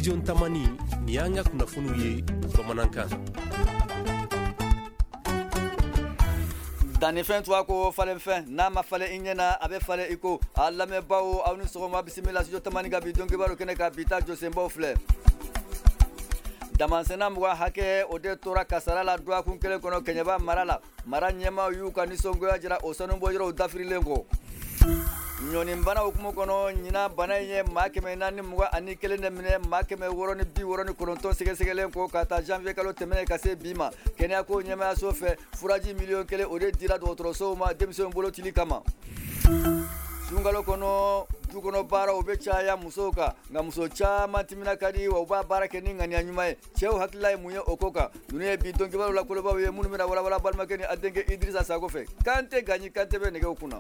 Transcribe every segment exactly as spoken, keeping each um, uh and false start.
studio Tamani ni an ka kunnafoniw ye bamanankan. Dani fɛn tuwa ko falen fɛn n'a ma falen i ɲɛna a bɛ falen i ko a lamɛnbaaw aw ni sɔgɔma bisimila studio Tamani ka bi dɔnkibaro kɛnɛ ka bi ta jɔsenbaw filɛ. Damansena muga hakɛ o de tora kasara la duwakun kelen kɔnɔ Kɛɲɛba mara la mara ɲɛmaa y'u ka nisɔngoya jira o sanubɔyɔrɔw dafirilen kɔ. Ɲɔni bana hukumu kɔnɔ ɲina bana in ye maa kɛmɛ naani muga ani kelen de minɛ maa kɛmɛ wɔɔrɔ ni bi wɔɔrɔ ni kɔnɔntɔn sɛgɛsɛgɛlen ko ka taa janvier kalo tɛmɛnen ka se bi ma kɛnɛya ko ɲɛmaayaso fɛ furaji miliyɔn kelen o de dira dɔgɔtɔrɔsow ma denmisɛnw bolo cili kama. Sunkalo kɔnɔ du kɔnɔ baara o bɛ caya musow kan nka muso caman timina ka di wa u b'a baara kɛ ni ŋaniya ɲuman ye cɛw hakilila ye mun ye o ko kan ninnu ye bi dɔnkibaro la kolobaw ye minnu bɛna walawala balimakɛ ni a denkɛ Idirisa Sako fɛ Kante Gaɲi Kante bɛ nɛgɛw kunna.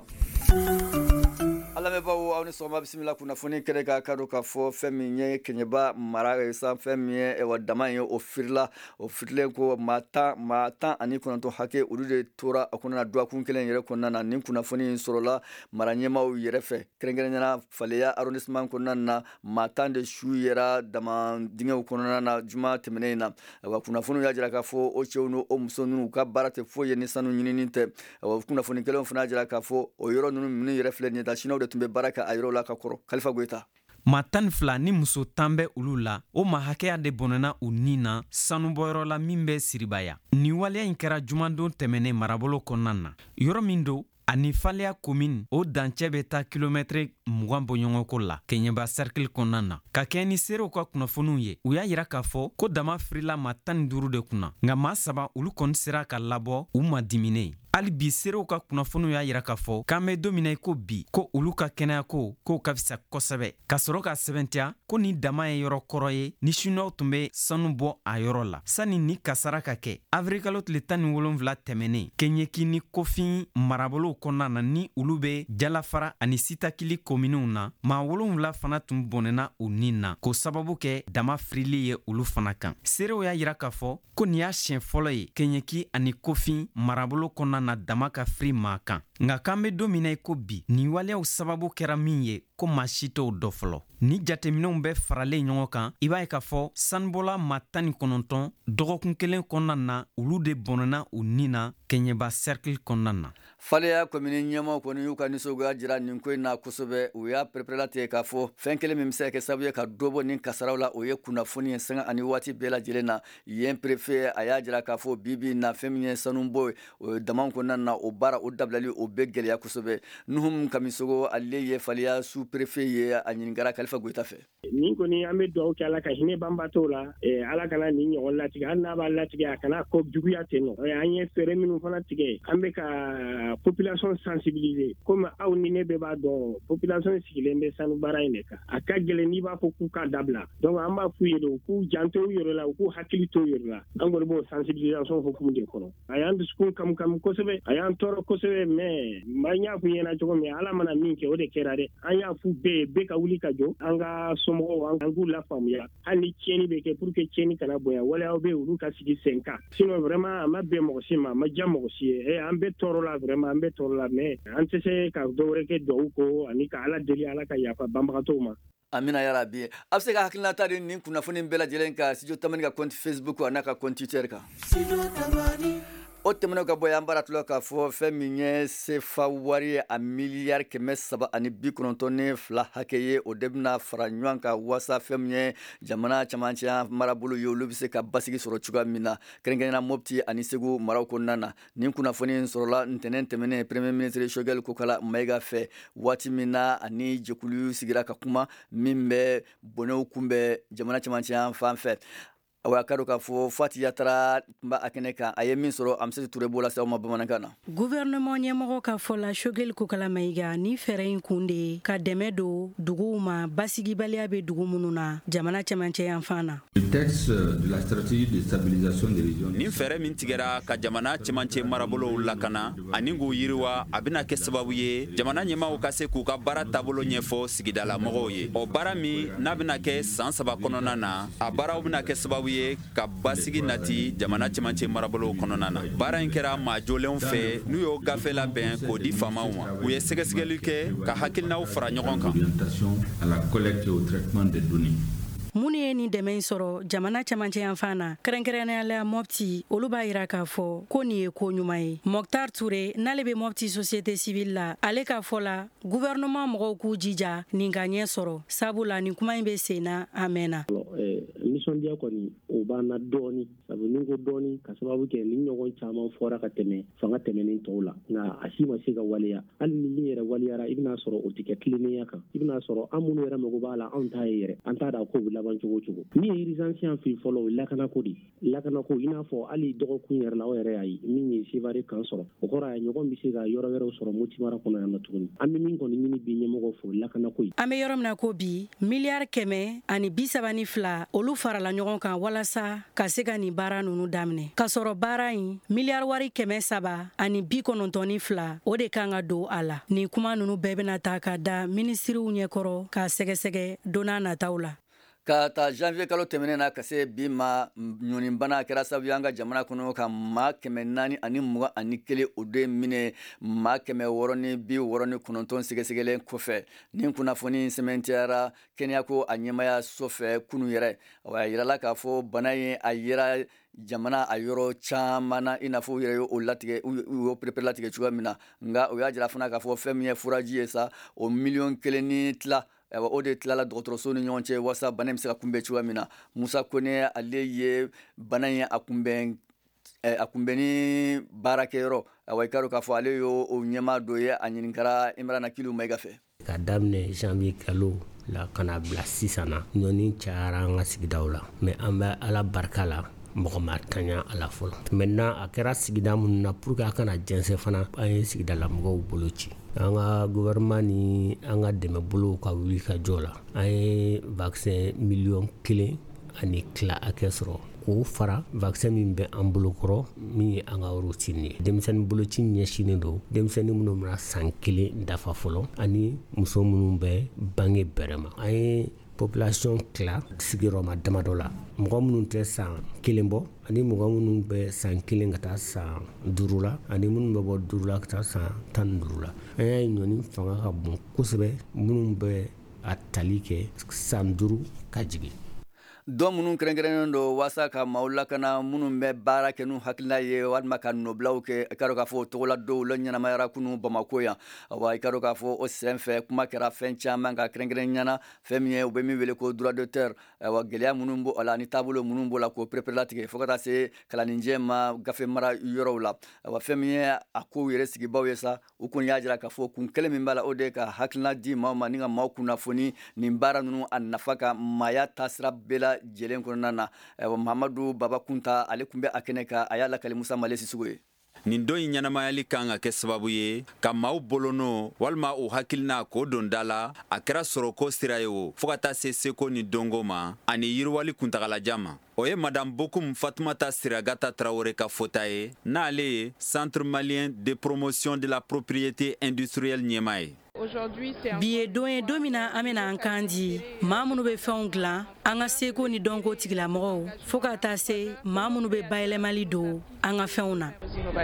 Alamɛbaw aw ni sɔgɔma bisimila kunnafoni kɛrɛ ka kadɔ ka fɔ fɛn min ye Kɛɲɛba mara san fɛn min ye wa dama ye o firila o firilen ko maa tan maa tan ani kɔnɔntɔn hakɛ olu de tora a kɔnɔna duwakun kelen yɛrɛ kɔnɔna na nin kunnafoni in sɔrɔla mara ɲɛmaaw yɛrɛ fɛ kɛrɛnkɛrɛnnena Faleya arrondissement kɔnɔna na maa tan de su yɛra dama dingɛw kɔnɔna na juma tɛmɛnen in na wa kunnafoniw y'a jira k'a fɔ o cɛw ni o muso ninnu ka baara tɛ foyi ye ni sanu ɲinini tɛ wa kunnafoni kɛlenw fana y'a jira k'a fɔ o yɔrɔ ninnu minnu yɛrɛ filɛ nin ye de tun bɛ baara kɛ a yɔrɔ la ka kɔrɔ Kalifa Goyita. Maa tan ni fila ni muso tan bɛ olu la o maa hakɛya de bɔnɛna u ni na sanubɔyɔrɔ la min bɛ Siribaya. Nin waleya in kɛra jumadon tɛmɛnen marabolo kɔnɔna na yɔrɔ min don ani Faleya commune o dancɛ bɛ taa kilomɛtiri mugan bɔɲɔgɔnko la Kɛɲɛba cercle kɔnɔna na ka kɛ ni seerew ka kunnafoniw ye u y'a yira k'a fɔ ko dama firila maa tan ni duuru de kunna nka maa saba olu kɔni sera ka labɔ u ma dimine. Hali bi seerew ka kunnafoniw y'a yira k'a fɔ k'an bɛ don min na i ko bi ko olu ka kɛnɛya ko k'o ka fisa kosɛbɛ ka sɔrɔ ka sɛbɛntiya ko ni dama ye yɔrɔ kɔrɔ ye ni siniwaw tun bɛ sanu bɔ a yɔrɔ la sani ni kasara ka kɛ avril kalo tile tan ni wolonwula tɛmɛnen Keɲeki ni Kofin marabolow kɔnɔna na ni olu bɛ Jalafara ani Sitakili kominiw na maa wolonwula fana tun bɔnɛna u ni na k'o sababu kɛ dama firili ye olu fana kan. Seerew y'a yira k'a fɔ ko nin y'a siɲɛ fɔlɔ ye Keɲeki ani Kofin marabolo kɔnɔna na dama ka firi maa kan nka k'an bɛ don min na i ko bi nin waleyaw sababu kɛra min ye ko maa si t'o dɔ fɔlɔ ni jateminɛw bɛ faralen ɲɔgɔn kan i b'a ye k'a fɔ sanubɔla maa tan ni kɔnɔntɔn dɔgɔkun kelen kɔnɔna na olu de bɔnɛna u ni na Kɛɲɛba cercle kɔnɔna na. Faleya commune ɲɛmaaw kɔni y'u ka nisɔngoya jira nin ko in na kosɛbɛ u y'a perepere tigɛ k'a fɔ fɛn kelen min bɛ se ka kɛ sababu ye ka dɔ bɔ nin kasaraw la o ye kunnafoni ye sanga ani waati bɛɛ lajɛlen na yen préfet a y'a jira k'a fɔ bi bi na fɛn min ye sanubɔ o dama kɔnɔna na o baara o dabilali o bɛ gɛlɛya kosɛbɛ Nuhum Kamisogo ale ye Faleya sous préfet ye a ɲininkara Kalifa Goyita fɛ. Nin kɔni an bɛ dugawu kɛ Ala ka hinɛ banbatɔw la Ala kana nin ɲɔgɔn latigɛ hali n'a b'a latigɛ a kana ko juguya ten nɔ an ye fɛɛrɛ minnu fana tigɛ an bɛ ka population sensibiliser comme aw ni ne bɛɛ b'a dɔn population sigilen bɛ sanu baara in de kan a ka gɛlɛn n'i b'a fɔ k'u ka dabila donc an b'a f'u ye de u k'u janto u yɛrɛ la u k'u hakili to u yɛrɛ la an kɔni b'o sensibilisation hukumu de kɔnɔ a y'an dusukun kamu-kamu kosɛbɛ a y'an tɔɔrɔ kosɛbɛ mais n y'a f'u ɲɛna cogo min Ala mana min kɛ o de kɛra dɛ an y'a f'u bɛɛ bɛɛ ka wuli ka jɔ an ka somɔgɔw an k'u lafaamuya hali ni tiɲɛni bɛ kɛ pour que tiɲɛni kana bonya waleyaw bɛ olu ka sigi sen kan sinon vraiment a ma bɛn mɔgɔ si ma a ma diya mɔgɔ si ye an bɛ tɔɔrɔ la vraiment an bɛ tɔɔrɔ la mais an tɛ se ka dɔwɛrɛ kɛ duwawu ko ani ka Ala deli Ala ka yafa banbagatɔw ma. Amina yarabi a bɛ se ka hakilinata di nin kunnafoni bɛɛ lajɛlen kan studio Tamani ka compte Facebook a n'a ka compte Twitter kan. O tɛmɛnen ka bɔ yan baara tula k'a fɔ fɛn min ye sefa wari ye a miliyari kɛmɛ saba ani bi kɔnɔntɔn ni fila hakɛ ye o de bɛna fara ɲɔgɔn kan wasa fɛn min ye jamana camancɛ marabolo ye olu bɛ se ka basigi sɔrɔ cogoya min na kɛrɛnkɛrɛnnena Mopti ani Segu maraw kɔnɔna na nin kunnafoni in sɔrɔla ntɛnɛn tɛmɛnen premier ministre Choguel Kokala Mayiga fɛ waati min na ani jɛkulu sigira ka kuma min bɛ bɔnɛw kunbɛn jamana camancɛ fan fɛ. Awa kado ka fo Fati Yatara ba akene kan aye min sɔrɔ Amsatu Ture bola sa ma bamanankan na. Gouvernement ɲɛmɔgɔ ka fɔ la Choguel Kokala Mayiga ni fɛɛrɛ in kun de ka dɛmɛ don duguw ma basigibaliya bɛ dugu minnu na jamana cɛmancɛ yan fan na. Le texte de la stratégie de stabilisation des régions. Ni fɛɛrɛ min tigɛra ka jamana cɛmancɛ marabolow lakana ani k'u yiriwa a bɛna kɛ sababu ye jamana ɲɛmaaw ka se k'u ka baara taabolo ɲɛfɔ sigidala mɔgɔw ye. O baara min n'a bɛna kɛ san saba kɔnɔna na a baaraw bɛna kɛ sababu ye ka basigi nati jamana cɛmancɛ marabolow kɔnɔna na. Baara in kɛra maa jolenw fɛ n'u y'o gafe labɛn k'o di faamaw ma. U ye sɛgɛsɛgɛli kɛ ka hakilinaw fara ɲɔgɔn kan. À la collecte et au traitement des données. mun ye ni dɛmɛ sɔrɔ jamana camancɛ yan fan na kɛrɛnkɛrɛnnenya Mopti olu b'a yira k'a fɔ ko nin ye ko ɲuman ye. Mokhtar Touré n'ale bɛ Mopti société civile la ale ka fɔ la gouvernement mɔgɔw k'u jija nin ka ɲɛ sɔrɔ sabula nin kuma in bɛ sen na a mɛnna. Nisɔndiya kɔni o b'an na dɔɔni sabu ni ko dɔɔni ka sababu kɛ ni ɲɔgɔn caman fɔra ka tɛmɛ fanga tɛmɛnen tɔw la nka a si ma se ka waleya hali ni min yɛrɛ waleyara i bɛna sɔrɔ o tɛ kɛ tilennenya kan i bɛna sɔrɔ an minnu yɛrɛ mago b'a la anw t'a ye yɛrɛ an t'a da ko bɛ laban cogo cogo min ye urgence yan fɛ fɔlɔ o ye lakanako de ye lakanako i n'a fɔ hali dɔgɔkun yɛrɛ la aw yɛrɛ y'a ye min ye Sevare kan sɔrɔ o kɔrɔ a ɲɔgɔn bɛ se ka yɔrɔ wɛrɛw sɔrɔ Moti mara kɔnɔ yan nɔ tuguni an bɛ min kɔni ɲini bi ɲɛmɔgɔw fɔ lakanako ye. An bɛ yɔrɔ min na ko bi miliyari kɛmɛ ani bi saba ni fila olu farala ɲɔgɔn kan walasa ka se ka nin baara ninnu daminɛ ka sɔrɔ baara in miliyari wari kɛmɛ saba ani bi kɔnɔntɔn ni fila o de kan ka don a la. Nin kuma ninnu bɛɛ bɛna ta ka da minisiriw ɲɛkɔrɔ k'a sɛgɛsɛgɛ don n'a nataw la. Ka ta janvier kalo tɛmɛnen na ka se bi ma ɲɔnibana kɛra sababu an ka jamana kɔnɔ ka maa kɛmɛ naani ani mugan ani kelen o de minɛ maa kɛmɛ wɔɔrɔ ni bi wɔɔrɔ ni kɔnɔntɔn sɛgɛsɛgɛlen kɔfɛ nin kunnafoni sɛmɛntiyara kɛnɛyako a ɲɛmaya so fɛ kunu yɛrɛ a yirala k'a fɔ bana ye a yira jamana a yɔrɔ caman na i n'a fɔ u yɛrɛ y'o latigɛ u y'o perepere latigɛ cogoya min na nka o y'a jira fana k'a fɔ fɛn min ye furaji ye sa o miliyɔn kelen ni tila o de tilala dɔgɔtɔrɔso ni ɲɔgɔn cɛ walasa bana in bɛ se ka kunbɛn cogoya min na Musa Kone ale ye bana in a kunbɛn a kunbɛnni baarakɛyɔrɔ awa i ka dɔn k'a fɔ ale y'o ɲɛmaa dɔ ye a ɲininkara Imrana Kilu Mayiga fɛ. Ka daminɛ janvier kalo la ka na bila sisan na ɲɔni cayara an ka sigidaw la mais an bɛ Ala barika la mɔgɔ ma tanya a la fɔlɔ maintenant a kɛra sigida minnu na pour que a kana jɛnsɛn fana an ye sigidala mɔgɔw bolo ci an ka gouvernement ni an ka dɛmɛbolow ka wuli ka jɔ la an ye vaccin miliyɔn kelen ani tila hakɛ sɔrɔ k'o fara vaccin min bɛ an bolo kɔrɔ min ye an ka routine ye denmisɛnnin boloci ɲɛsinnen don denmisɛnnin minnu bɛna san kelen dafa fɔlɔ ani muso minnu bɛ bange bɛrɛ ma an ye population tila sigiyɔrɔma damadɔ la mɔgɔ minnu tɛ san kelen bɔ ani mɔgɔ minnu bɛ san kelen ka taa san duuru la ani minnu bɛ bɔ duuru la ka taa san tan ni duuru la an y'a ye ɲɔni fanga ka bon kosɛbɛ minnu bɛ a tali kɛ san duuru ka jigin. Dɔ minnu kɛrɛnkɛrɛnnen don walasa ka maaw lakana minnu bɛ baara kɛ n'u hakilina ye walima ka nɔbilaw kɛ i ka dɔn k'a fɔ o togo la dɔw la ɲɛnamayara kunu Bamako yan wa i ka dɔn k'a fɔ o sen fɛ kuma kɛra fɛn caman ka kɛrɛnkɛrɛn ɲana fɛn min ye u bɛ min wele ko droit d'auteur wa gɛlɛya minnu b'o la ani taabolo minnu b'o la k'o perepere latigɛ fo ka taa se kalanijɛ ma gafe mara yɔrɔw la wa fɛn min ye a kow yɛrɛ sigibaw ye sa u kɔni y'a jira k'a fɔ kun kelen min b'a la o de ye ka hakilina di maaw ma ni ka maaw kunnafoni nin baara ninnu a nafa ka maaya taasira bɛɛ la jɛlen kɔnɔna na Mahamadu Baba Kunta ale kun bɛ a kɛnɛ kan a y'a lakali Musa Male Sisugo ye. Nin dɔ in ɲɛnamayali kan ka kɛ sababu ye ka maaw bolonɔ walima u hakilina k'o don da la a kɛra sɔrɔko sira ye o fo ka taa se seko ni dongo ma ani yiriwali kuntagalajan ma o ye Madame Bokoum Fatoumata Siragata Traoré ka fota ye n'ale ye Centre malien de promotion de la propriété industrielle ɲɛmaa ye. Bi ye don ye don min na an bɛna an kan di maa minnu bɛ fɛnw dilan an ka seko ni dɔnko tigilamɔgɔw fo ka taa se maa minnu bɛ bayɛlɛmali don an ka fɛnw na.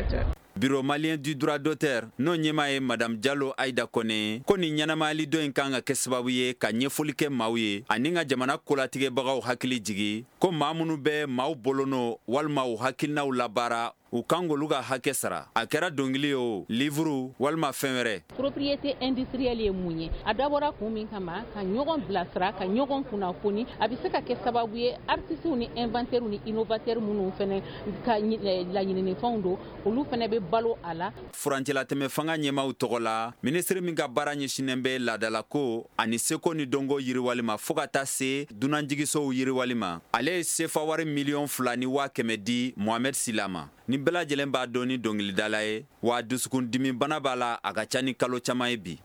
Bureau malien du droit d'auteur n'o ɲɛmaa ye Madame Diallo Aïda Kone ko nin ɲɛnamayali dɔ in kan ka kɛ sababu ye ka ɲɛfɔli kɛ maaw ye ani ka jamana kolatigɛbagaw hakili jigi ko maa minnu bɛ maaw bolonɔ walima u hakilinaw labaara u kan k'olu ka hakɛ sara a kɛra dɔnkili o livre walima fɛn wɛrɛ. Propriété industrielle ye mun ye a dabɔra kun min kama ka ɲɔgɔn bilasira ka ɲɔgɔn kunnafoni a bɛ se ka kɛ sababu ye artistes ni inventeurs ni innovateurs minnu fɛnɛ ka laɲininifɛnw don olu fɛnɛ bɛ balo a la. Furancɛlatɛmɛ fanga ɲɛmaaw tɔgɔ la minisiri min ka baara ɲɛsinnen bɛ laadalako ani seko ni dɔnko yiriwali ma fo ka taa se dunanjigisow yiriwali ma ale ye sefa wari miliyɔn fila ni waa kɛmɛ di Mohamed Sila ma. Ni bɛɛ lajɛlen b'a dɔn ni dɔnkilidala ye wa dusukundimi bana b'a la a ka ca ni kalo caman ye bi.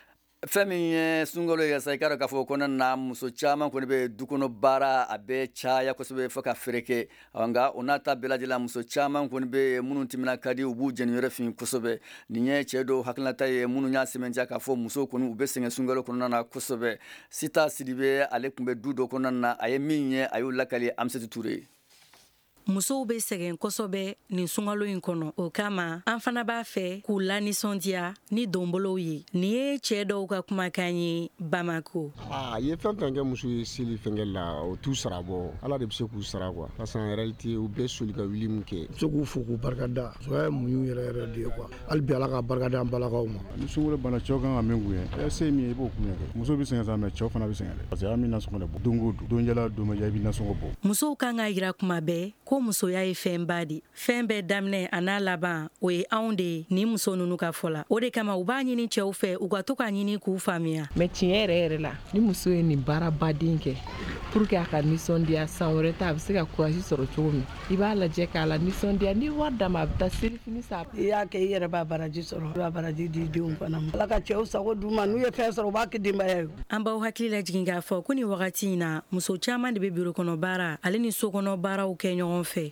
Fɛn min ye sunkalo ye sa i ka dɔn k'a fɔ kɔnɔna na muso caman kɔni bɛ dukɔnɔ baara a bɛ caya kosɛbɛ fo ka fereke nka o n'a ta bɛɛ lajɛlen muso caman kɔni bɛ minnu timina ka di u b'u jɛni yɔrɔ fin kosɛbɛ nin ye cɛ dɔw hakilinata ye minnu y'a sɛmɛntiya k'a fɔ musow kɔni u bɛ sɛgɛn sunkalo kɔnɔna na kosɛbɛ Sita Sidibe ale tun bɛ du dɔ kɔnɔna na a ye min ye a y'o lakali Amsatu Ture. musow be sɛgɛn kosɔbɛ nin sungalo in kɔnɔ. O kama an fana b'a fɛ k'u lanisɔndiya ni donbolow ye. Nin ye cɛɛ dɔw ka kumakan ye Bamako. Ah, ye fɛn fɛn kɛ muso ye seli fɛnkɛ la o t'u sara bɔ. Ala de be se k'u sara quoi. Parce qu'en réalité u bɛ soli ka wuli min kɛ. Se k'u fo k'u barikada. So ye muɲu yɛrɛ yɛrɛ de ye quoi. Hali bi Ala ka barikada an balakaw ma. Ni sungalo bana cɛw kan ka min k'u ye. Se min ye i b'o k'u ye. Muso bi sɛgɛn sa mais cɛw fana bi sɛgɛn dɛ. Parce que an mi nasɔngɔ de bɔ. Don o don. Don jɛla don ma ja i bi nasɔngɔ bɔ. Musow kan ka yira kuma bɛɛ ko musoya ye fɛnba de. Fɛn bɛɛ daminɛ a n'a laban o ye anw de ye ni muso nunu ka fɔ la. O de kama u b'a ɲini cɛw fɛ u ka to ka ɲini k'u faamuya. Mais tiɲɛ yɛrɛ yɛrɛ la ni muso ye nin baara baden kɛ pour que a ka nisɔndiya san wɛrɛ ta a bɛ se ka courage sɔrɔ cogo min i b'a lajɛ k'a la nisɔndiya ni wari d'a ma a bɛ taa selifini san. I y'a kɛ i yɛrɛ b'a baraji sɔrɔ i b'a baraji di denw fana ma. Ala ka cɛw sago d'u ma n'u ye fɛn sɔrɔ u b'a kɛ denbaya ye. An b'aw hakili lajigin k'a fɔ ko nin wagati in na muso caman de bɛ biro kɔnɔ baara ale ni sokɔnɔ baaraw kɛ ɲɔgɔn fɛ.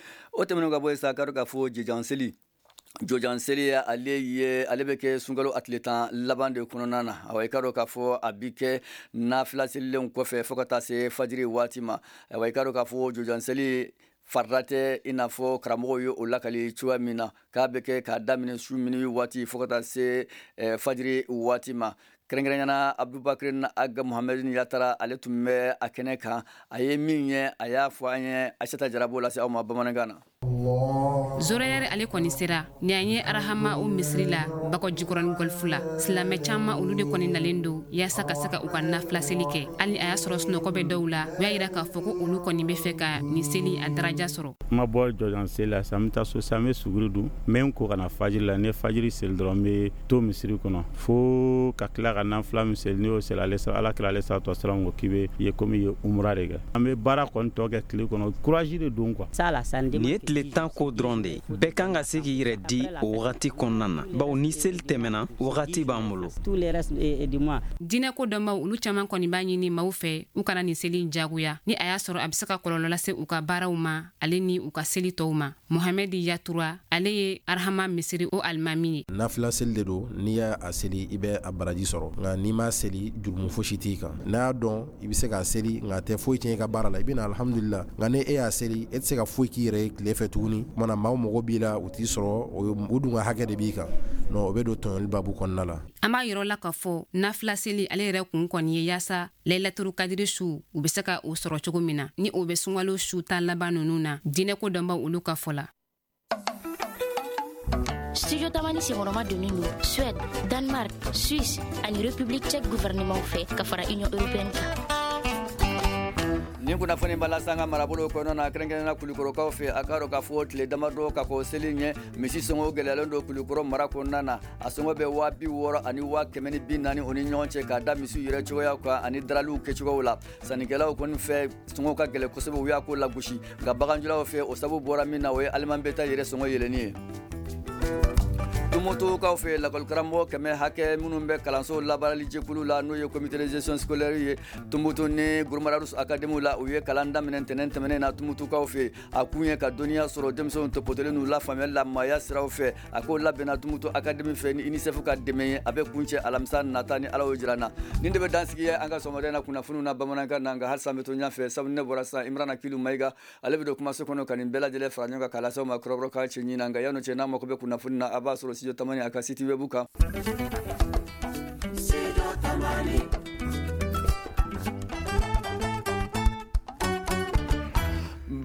O tɛmɛnen ka bɔ yen sa k'a fɔ jejanseli jojanseli ale ye ale bɛ kɛ sunkalo a tile tan laban de kɔnɔna na. Awa i ka dɔn k'a fɔ a bi kɛ nafila selilenw kɔfɛ fo ka taa se fajiri waati ma. Awa i ka dɔn k'a fɔ jojanseli farida tɛ i n'a fɔ karamɔgɔw ye o lakali cogoya min na k'a bɛ kɛ k'a daminɛ su minui waati fo ka taa se fajiri waati ma. Kɛrɛnkɛrɛnyana Abubakar Aga Muhammed Yatara ale tun bɛ a kɛnɛ kan a ye min ye a y'a fɔ an ye Aisata Jarabo lase aw ma bamanankan na. Zorayɛrɛ ale kɔni sera ni an ye arahama o misiri la bakɔ jikɔrɔni golfu la silamɛ caman olu de kɔni nalen don yaasa ka se ka u ka nafila seli kɛ hali a y'a sɔrɔ sunɔgɔ bɛ dɔw la u y'a yira k'a fɔ ko olu kɔni bɛ fɛ ka ni seli a daraja sɔrɔ. Ma bɔ jɔjan seli la sa n bɛ taa so sa n bɛ suguri dun n bɛ n ko ka na fajiri la ni fajiri seli dɔrɔn n bɛ to misiri kɔnɔ fo ka tila ka nafila min seli n'i y'o seli ale ala kira ale salatu wasalam ko k'i bɛ ye komi i ye umra de kɛ an bɛ baara kɔni tɔ kɛ tile kɔnɔ courage de don quoi. Nin ye tile tan ko dɔrɔn de ye bɛɛ kan ka se k'i yɛrɛ di o wagati kɔnɔna na bawo ni seli tɛmɛna wagati b'an bolo. Diinɛ ko dɔnbaw olu caman kɔni b'a ɲini maaw fɛ u kana nin seli jagoya ni a y'a sɔrɔ a bɛ se ka kɔlɔlɔ lase u ka baaraw ma ale ni u ka seli tɔw ma. Mohamed Yatura ale ye arahama misiri o alimami ye. Nafila seli de don n'i y'a seli i bɛ a baraji sɔrɔ nka n'i ma seli jurumu fosi t'i kan n'a y'a dɔn i bɛ se k'a seli nka tɛ foyi tiɲɛ i ka baara la i bɛ na alhamdulillah nka ni e y'a seli e tɛ se ka foyi k'i yɛrɛ ye tile fɛ tuguni mana maaw mɔgɔ b'i la u t'i sɔrɔ o dun ka hakɛ de b'i kan non o bɛ don tɔɲɔli babu kɔnɔna la. An b'a yɔrɔ la k'a fɔ nafila seli ale yɛrɛ kun kɔni ye yaasa Laylatul Kadiri su u bɛ se ka o sɔrɔ cogo min na ni o bɛ sunkalo su tan laban ninnu na diinɛ ko dɔnbaw olu ka fɔ la. Studio Tamani senkɔrɔma donnen don Suède, Danemark, Suisse ani République tchèque gouvernement fɛ ka fara Union européenne kan. Nin kunnafoni bala sanga marabolo kɔnɔ na kɛrɛnkɛrɛnna Kulikɔrɔkaw fɛ a ka dɔn k'a fɔ tile damadɔ ka kɔ seli ɲɛ misi sɔngɔ gɛlɛyalen don Kulikɔrɔ mara kɔnɔna na a sɔngɔ bɛ waa bi wɔɔrɔ ani waa kɛmɛ ni bi naani o ni ɲɔgɔn cɛ k'a da misiw yɛrɛ cogoya kan ani daraliw kɛcogoyaw la sannikɛlaw kɔni fɛ sɔngɔ ka gɛlɛ kosɛbɛ u y'a ko lagosi nka baganjulaw fɛ o sabu bɔra min na o ye aliman bɛta yɛrɛ sɔngɔ yɛlɛni ye. Tumutukaw fɛ lakɔli karamɔgɔ kɛmɛ hakɛ minnu bɛ kalanso labarali jɛkulu la n'o ye comité de gestion scolaire ye Tumutu ni Gurumararu académie la u ye kalan daminɛ ntɛnɛn tɛmɛnen na Tumutukaw fɛ a kun ye ka dɔnniya sɔrɔ denmisɛnw tɔpɔtɔlen n'u la faamuyali la maaya siraw fɛ a ko labɛnna Tumutu académie fɛ ni UNICEF ka dɛmɛ ye a bɛ kuncɛ alamisa nata ni Ala y'o jira n na nin de bɛ dansigi ye an ka sɔgɔmada na kunnafoniw na bamanankan na nka halisa an bɛ to ɲɛfɛ sabu ne bɔra sisan Imrana Kilu Mayiga ale bɛ don kumaso kɔnɔ ka nin bɛɛ lajɛlen fara ɲɔgɔn kan k'a lase aw ma kɔrɔbɔrɔ k'a cɛ ɲini na nka yan'o cɛ n'a mako bɛ kunnafoni na a b'a sɔrɔ Studio Tamani a ka site web kan.